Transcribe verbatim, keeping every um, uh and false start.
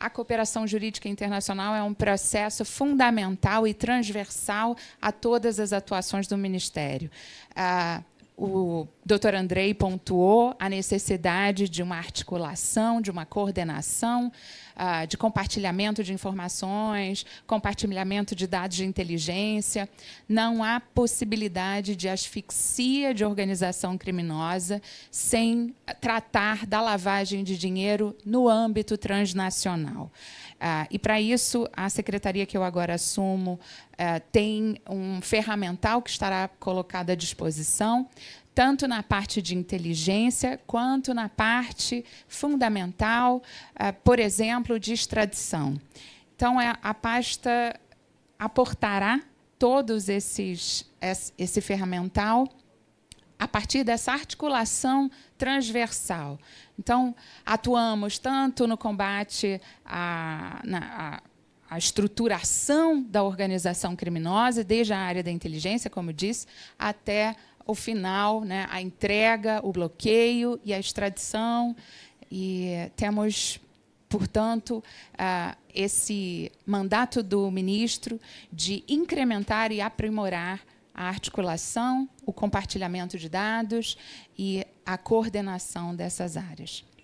a cooperação jurídica internacional é um processo fundamental e transversal a todas as atuações do Ministério. Ah, o doutor Andrei pontuou a necessidade de uma articulação, de uma coordenação, uh, de compartilhamento de informações, compartilhamento de dados de inteligência. Não há possibilidade de asfixia de organização criminosa sem tratar da lavagem de dinheiro no âmbito transnacional. Uh, e, para isso, a secretaria que eu agora assumo uh, tem um ferramental que estará colocado à disposição, tanto na parte de inteligência, quanto na parte fundamental, uh, por exemplo, de extradição. Então, a, a pasta aportará todos esses esse, esse ferramental a partir dessa articulação transversal. Então, atuamos tanto no combate à, na, à, à estruturação da organização criminosa, desde a área da inteligência, como eu disse, até o final, né, a entrega, o bloqueio e a extradição. E temos, portanto, uh, esse mandato do ministro de incrementar e aprimorar a articulação, o compartilhamento de dados e a coordenação dessas áreas.